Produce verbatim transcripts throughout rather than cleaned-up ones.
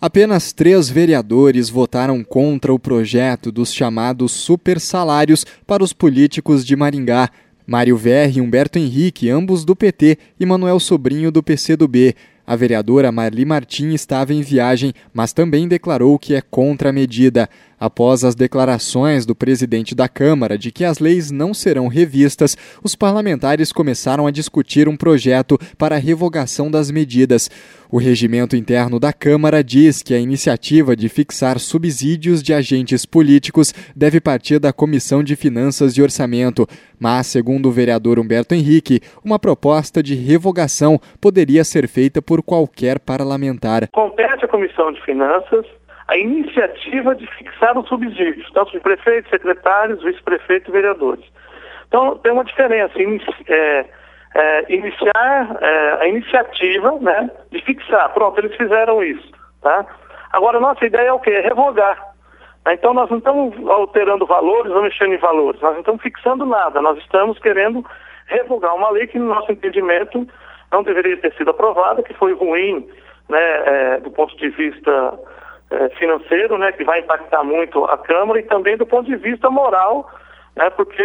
Apenas três vereadores votaram contra o projeto dos chamados supersalários para os políticos de Maringá. Mário Verri e Humberto Henrique, ambos do P T, e Manuel Sobrinho, do P C do B. A vereadora Marli Martim estava em viagem, mas também declarou que é contra a medida. Após as declarações do presidente da Câmara de que as leis não serão revistas, os parlamentares começaram a discutir um projeto para a revogação das medidas. O regimento interno da Câmara diz que a iniciativa de fixar subsídios de agentes políticos deve partir da Comissão de Finanças e Orçamento. Mas, segundo o vereador Humberto Henrique, uma proposta de revogação poderia ser feita por qualquer parlamentar. Compete à Comissão de Finanças a iniciativa de fixar os subsídios, tanto de prefeitos, secretários, vice-prefeitos e vereadores. Então, tem uma diferença. Inici é, é, iniciar é, a iniciativa, né, de fixar. Pronto, eles fizeram isso. Tá? Agora, a nossa ideia é o quê? É revogar. Então, nós não estamos alterando valores ou mexendo em valores. Nós não estamos fixando nada. Nós estamos querendo revogar uma lei que, no nosso entendimento, não deveria ter sido aprovada, que foi ruim, né, é, do ponto de vista financeiro, né, que vai impactar muito a Câmara, e também do ponto de vista moral, né, porque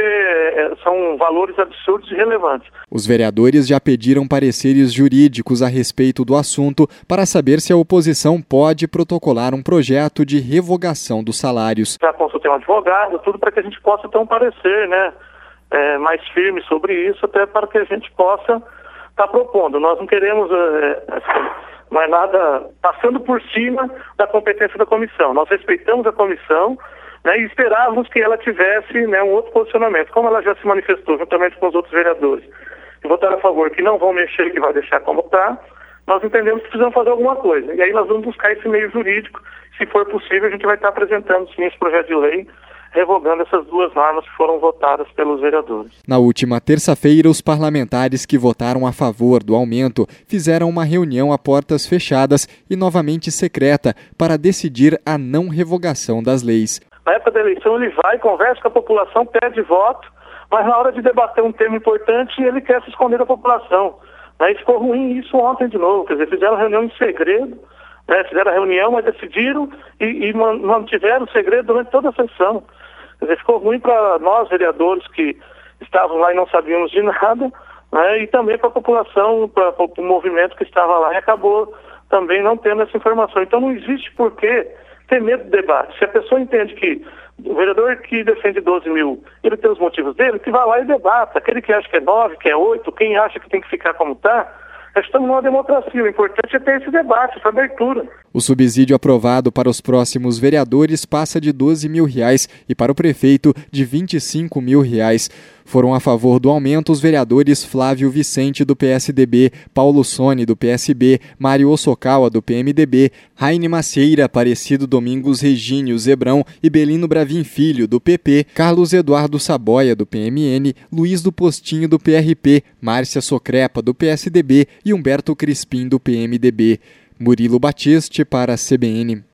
são valores absurdos e relevantes. Os vereadores já pediram pareceres jurídicos a respeito do assunto para saber se a oposição pode protocolar um projeto de revogação dos salários. Já consultei um advogado, tudo para que a gente possa ter um parecer, né, é, mais firme sobre isso, até para que a gente possa estar tá propondo. Nós não queremos é, assim, não é nada passando por cima da competência da comissão. Nós respeitamos a comissão, né, e esperávamos que ela tivesse, né, um outro posicionamento. Como ela já se manifestou juntamente com os outros vereadores que votaram a favor, que não vão mexer, que vai deixar como está, nós entendemos que precisamos fazer alguma coisa. E aí nós vamos buscar esse meio jurídico. Se for possível, a gente vai estar apresentando sim esse projeto de lei, revogando essas duas normas que foram votadas pelos vereadores. Na última terça-feira, os parlamentares que votaram a favor do aumento fizeram uma reunião a portas fechadas e novamente secreta para decidir a não revogação das leis. Na época da eleição, ele vai, conversa com a população, pede voto, mas na hora de debater um tema importante, ele quer se esconder da população. Aí ficou ruim isso ontem de novo, quer dizer, fizeram reunião em segredo, né, fizeram a reunião, mas decidiram e, e mantiveram o segredo durante toda a sessão. Quer dizer, ficou ruim para nós, vereadores, que estavam lá e não sabíamos de nada, né, e também para a população, para o movimento que estava lá, e acabou também não tendo essa informação. Então não existe por que ter medo do debate. Se a pessoa entende que o vereador que defende doze mil, ele tem os motivos dele, que vá lá e debata. Aquele que acha que é nove, que é oito, quem acha que tem que ficar como está, nós estamos numa democracia, o importante é ter esse debate, essa abertura. O subsídio aprovado para os próximos vereadores passa de doze mil reais e para o prefeito de vinte e cinco mil reais. Foram a favor do aumento os vereadores Flávio Vicente, do P S D B, Paulo Sone, do P S B, Mário Osokawa, do P M D B, Raine Macieira, Aparecido Domingos Regínio Zebrão e Belino Bravin Filho, do P P, Carlos Eduardo Saboia, do P M N, Luiz do Postinho, do P R P, Márcia Socrepa, do P S D B e Humberto Crispim, do P M D B. Murilo Batiste para a C B N.